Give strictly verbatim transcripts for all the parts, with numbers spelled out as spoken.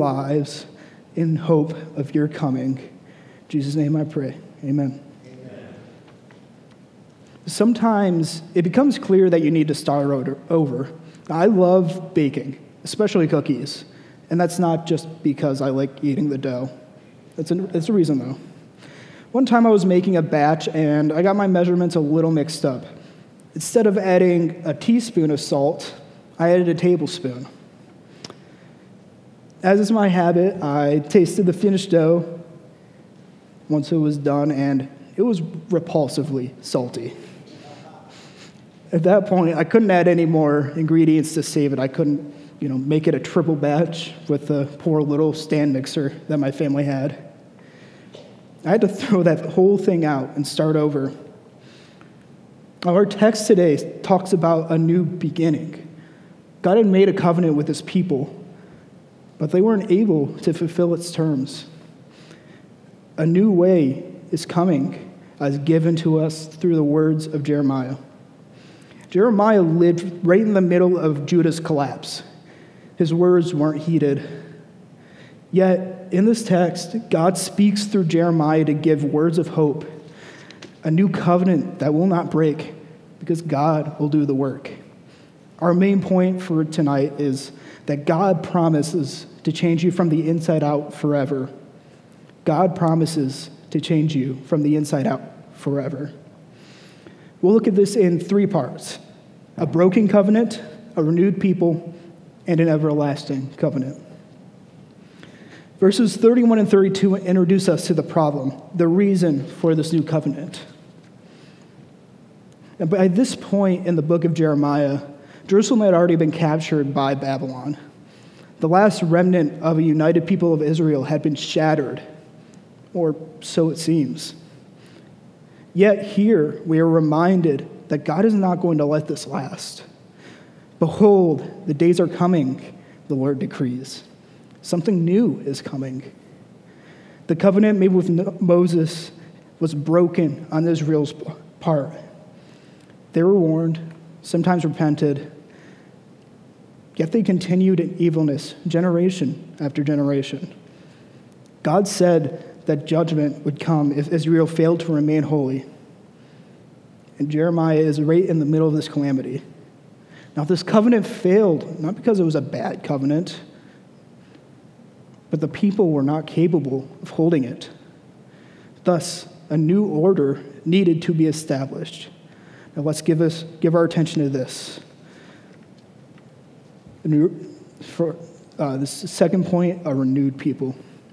lives in hope of your coming. In Jesus' name I pray. Amen. Amen. Sometimes it becomes clear that you need to start over. I love baking, especially cookies. And that's not just because I like eating the dough. That's a, that's a reason, though. One time I was making a batch, and I got my measurements a little mixed up. Instead of adding a teaspoon of salt, I added a tablespoon. As is my habit, I tasted the finished dough once it was done, and it was repulsively salty. At that point, I couldn't add any more ingredients to save it. I couldn't, you know, make it a triple batch with the poor little stand mixer that my family had. I had to throw that whole thing out and start over. Our text today talks about a new beginning. God had made a covenant with his people, but they weren't able to fulfill its terms. A new way is coming as given to us through the words of Jeremiah. Jeremiah lived right in the middle of Judah's collapse. His words weren't heeded. Yet, in this text, God speaks through Jeremiah to give words of hope, a new covenant that will not break because God will do the work. Our main point for tonight is that God promises to change you from the inside out forever. God promises to change you from the inside out forever. We'll look at this in three parts: a broken covenant, a renewed people, and an everlasting covenant. Verses thirty-one and thirty-two introduce us to the problem, the reason for this new covenant. And by this point in the book of Jeremiah, Jerusalem had already been captured by Babylon. The last remnant of a united people of Israel had been shattered, or so it seems. Yet here we are reminded that God is not going to let this last. Behold, the days are coming, the Lord decrees. Something new is coming. The covenant made with Moses was broken on Israel's part. They were warned, sometimes repented, yet they continued in evilness generation after generation. God said that judgment would come if Israel failed to remain holy. And Jeremiah is right in the middle of this calamity. Now, this covenant failed, not because it was a bad covenant, but the people were not capable of holding it. Thus, a new order needed to be established. Now, let's give us give our attention to this. A new, for uh, this second point, a renewed people.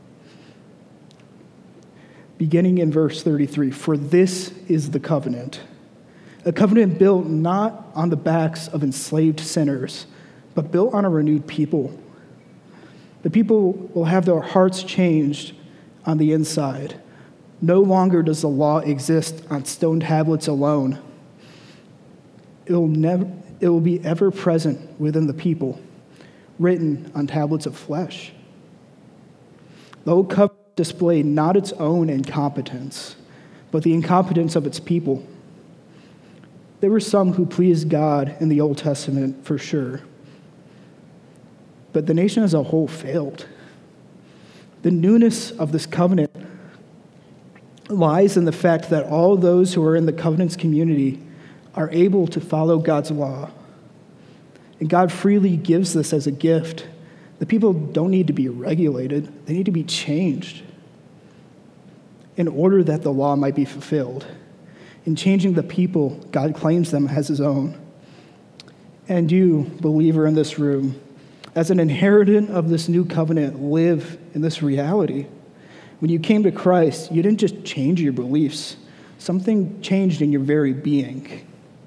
Beginning in verse thirty-three, for this is the covenant. A covenant built not on the backs of enslaved sinners, but built on a renewed people. The people will have their hearts changed on the inside. No longer does the law exist on stone tablets alone. It will never, it will be ever present within the people, written on tablets of flesh. The old covenant displayed not its own incompetence, but the incompetence of its people. There were some who pleased God in the Old Testament for sure, but the nation as a whole failed. The newness of this covenant lies in the fact that all those who are in the covenant's community are able to follow God's law. And God freely gives this as a gift. The people don't need to be regulated. They need to be changed in order that the law might be fulfilled. In changing the people, God claims them as his own. And you, believer in this room, as an inheritant of this new covenant, live in this reality. When you came to Christ, you didn't just change your beliefs. Something changed in your very being.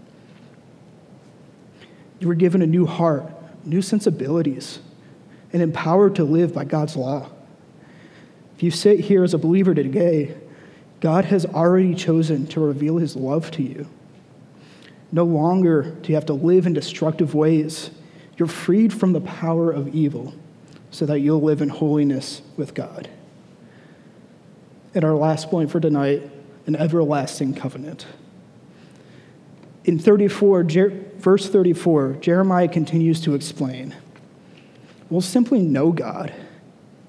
You were given a new heart, new sensibilities, and empowered to live by God's law. If you sit here as a believer today, God has already chosen to reveal his love to you. No longer do you have to live in destructive ways. You're freed from the power of evil so that you'll live in holiness with God. And our last point for tonight, an everlasting covenant. In thirty-four, verse thirty-four, Jeremiah continues to explain. We'll simply know God.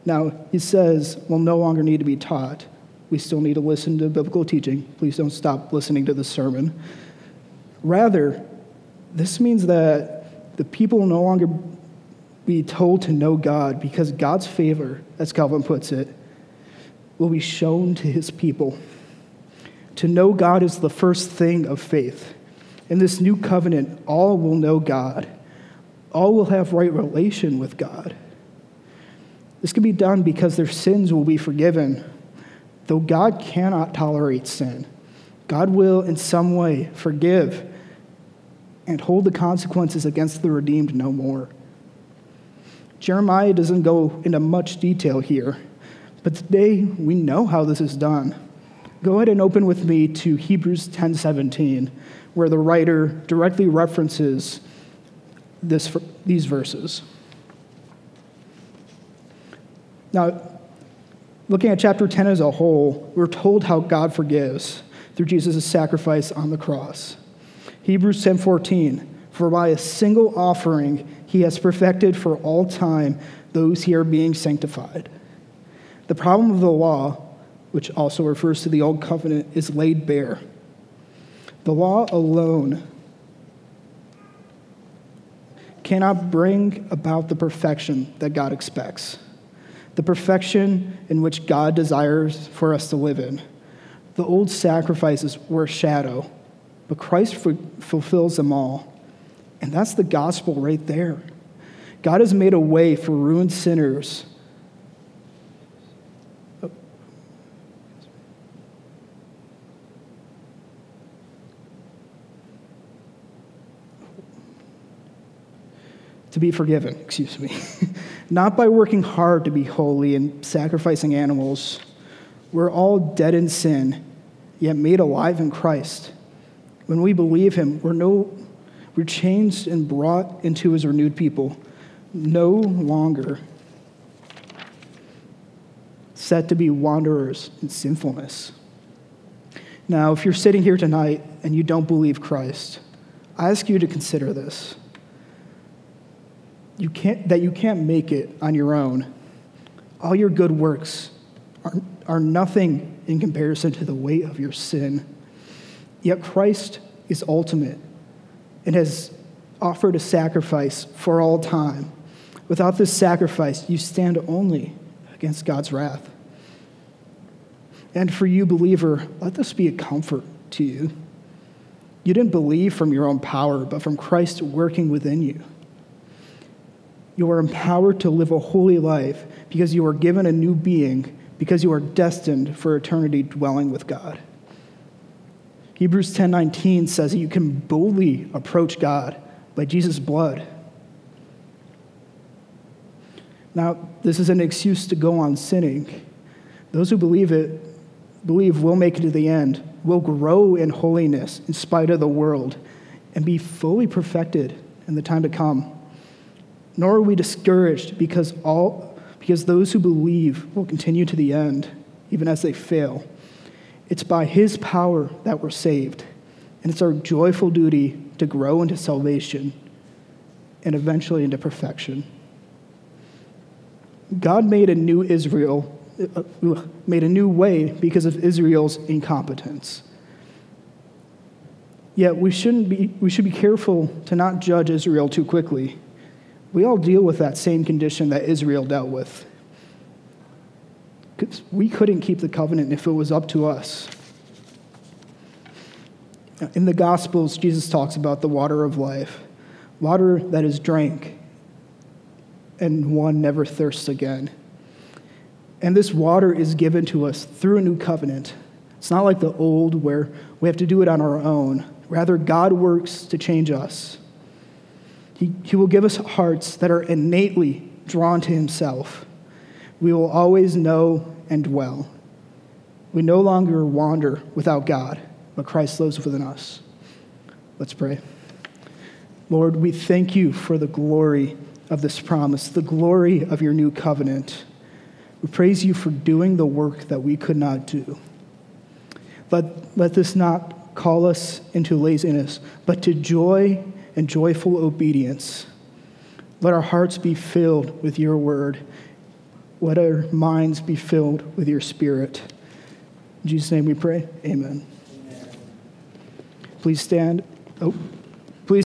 Now, he says we'll no longer need to be taught. We still need to listen to biblical teaching. Please don't stop listening to the sermon. Rather, this means that the people will no longer be told to know God because God's favor, as Calvin puts it, will be shown to his people. To know God is the first thing of faith. In this new covenant, all will know God. All will have right relation with God. This can be done because their sins will be forgiven. Though God cannot tolerate sin, God will in some way forgive and hold the consequences against the redeemed no more. Jeremiah doesn't go into much detail here, but today we know how this is done. Go ahead and open with me to Hebrews ten seventeen, where the writer directly references this, these verses. Now, looking at chapter ten as a whole, we're told how God forgives through Jesus' sacrifice on the cross. Hebrews ten fourteen, for by a single offering he has perfected for all time those who are being sanctified. The problem of the law, which also refers to the old covenant, is laid bare. The law alone cannot bring about the perfection that God expects, the perfection in which God desires for us to live in. The old sacrifices were a shadow, but Christ f- fulfills them all. And that's the gospel right there. God has made a way for ruined sinners to be forgiven, excuse me. Not by working hard to be holy and sacrificing animals. We're all dead in sin, yet made alive in Christ. When we believe him, we're no, we're changed and brought into his renewed people, no longer set to be wanderers in sinfulness. Now, if you're sitting here tonight and you don't believe Christ, I ask you to consider this. You can't, that you can't make it on your own. All your good works are, are nothing in comparison to the weight of your sin. Yet Christ is ultimate and has offered a sacrifice for all time. Without this sacrifice, you stand only against God's wrath. And for you, believer, let this be a comfort to you. You didn't believe from your own power, but from Christ working within you. You are empowered to live a holy life because you are given a new being, because you are destined for eternity dwelling with God. Hebrews ten nineteen says that you can boldly approach God by Jesus' blood. Now, this is an excuse to go on sinning. Those who believe it, believe we'll make it to the end, will grow in holiness in spite of the world, and be fully perfected in the time to come. Nor are we discouraged because all because those who believe will continue to the end, even as they fail. It's by his power that we're saved, and it's our joyful duty to grow into salvation and eventually into perfection. God made a new Israel, uh, made a new way because of Israel's incompetence. Yet we shouldn't be, we should be careful to not judge Israel too quickly. We all deal with that same condition that Israel dealt with. We couldn't keep the covenant if it was up to us. In the Gospels, Jesus talks about the water of life, water that is drank, and one never thirsts again. And this water is given to us through a new covenant. It's not like the old where we have to do it on our own. Rather, God works to change us. He, he will give us hearts that are innately drawn to himself. We will always know and dwell. We no longer wander without God, but Christ lives within us. Let's pray. Lord, we thank you for the glory of this promise, the glory of your new covenant. We praise you for doing the work that we could not do. Let, let this not call us into laziness, but to joy and joyful obedience. Let our hearts be filled with your word. Let our minds be filled with your Spirit. In Jesus' name we pray. Amen. Amen. Please stand. Oh.